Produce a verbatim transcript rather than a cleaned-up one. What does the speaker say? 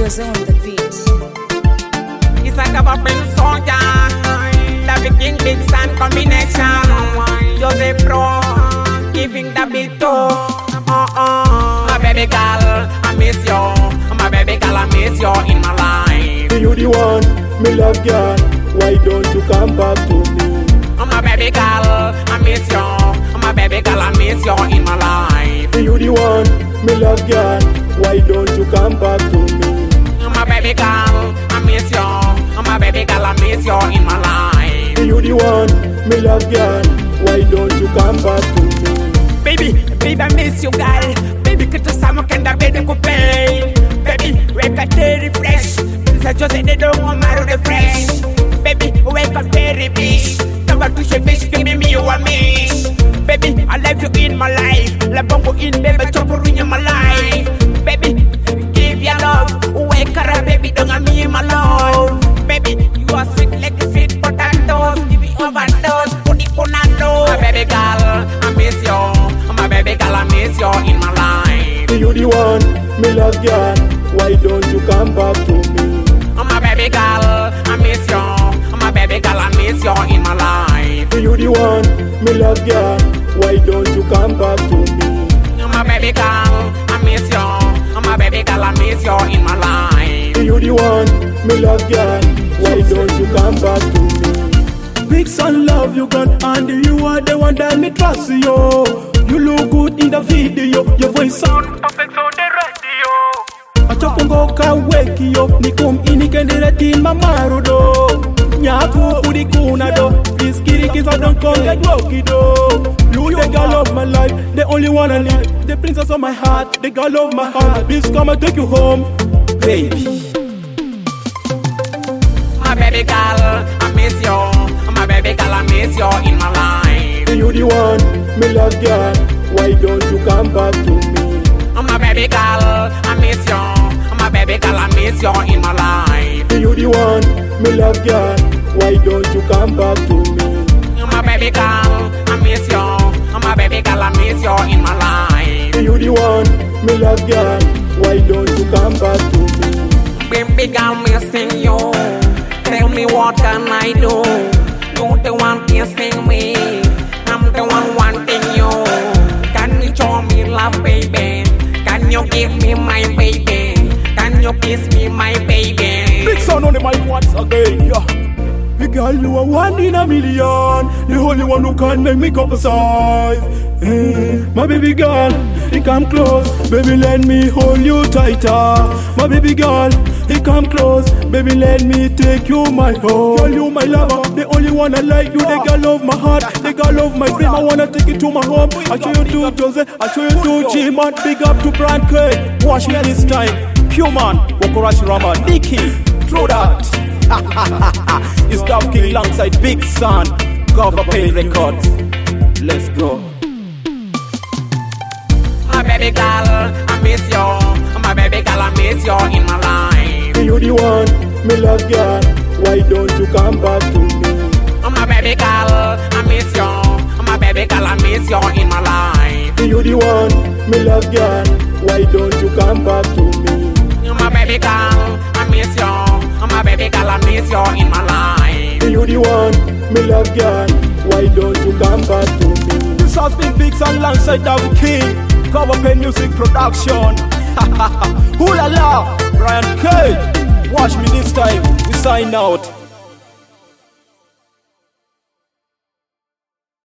Jose on the beat. It's a government soldier, the King Big Sun combination. Jose Pro, giving the beat to uh, uh. My baby girl, I miss you. My baby girl, I miss you in my life. You the one, me love girl. Why don't you come back to me? My baby girl, I miss you. My baby girl, I miss you in my life. You the one, me love girl. Why don't you come back to me? My baby girl, I miss you. My baby girl, I miss you in my life. You the one, me love girl. Why don't you come back to me? Baby, baby, I miss you, girl. Baby, que tu samu kenda baby coupe. Baby, wake up very fresh. This is just they don't want to refresh. Baby, wake up very bitch. Don't want to share bitch, give me me you want me. Baby, I love you in my life. La bongo in baby, chopo in my life. Baby, give your love. Wake up, baby, don't want me in my love. Baby, you are sweet like a sweet potato. Give me overdose, put it on a low. My baby girl, I miss you. My baby girl, I miss you in my life. You the one, me love girl. Why don't you come back to me? My baby girl, I miss you. My baby girl, I miss you in my life. You the one, me love girl. Why don't you come back to me? My baby girl, I miss you. My baby girl, I miss you in my life. You the one, me love girl. Why don't you come back to me? Big Sun love you gone, and you are the one that me trust you. You look good in the video, your voice sound perfect on the radio. Achokongo ka weki yo, ni kum inikendele tin mamaru do. Nyaku udikuna do, this kirikis I don't come get lucky do. You the girl of my life, the only one I need, the princess of my heart, the girl of my heart. Please come and take you home, baby. My baby girl, I miss you. My baby girl, I miss you in my life. You the one, me love girl. Why don't you come back to me? My baby girl, I miss you. My baby girl, I miss you in my life. You the one, me love girl. Why don't you come back to me? My baby girl, I miss you. My baby girl, I miss you in my life. You the one, me love girl. Why don't you come back to me? Baby girl, missing you. Tell me what can I do? You're the one kissing me. I'm the one wanting you. Can you show me love, baby? Can you give me my baby? Can you kiss me, my baby? Big Sun on the mic once again, yeah. Big girl, you are one in a million. The only one who can make me couple size. Hey, my baby girl, you come close. Baby, let me hold you tighter. My baby girl, you come close. Baby, let me take you my home. Girl, you my lover, the only one I like. You the girl of my heart, the girl of my dream. I wanna take you to my home. I show you to Jose, I show you to G-Man. Big up to Brand K. Watch me this time. Q-Man, Wokarashi Rama, Nikki, throw that. It's Dub King alongside Big Sun, Gova Pay Records. Let's go. My baby girl, I miss you. My baby girl, I miss you in my life. You the one, me love girl. Why don't you come back to me? My baby girl, I miss you. My baby girl, I miss you in my life. You the one, me love girl. Why don't you come back to me? My baby girl, I miss you. My baby girl, I miss you in my life. You the one, me love girl. Why don't you come back to me? This has been Big Sun alongside Dub King, Cover Pen Music Production. Ooh la la, Brian K. Watch me this time. We sign out.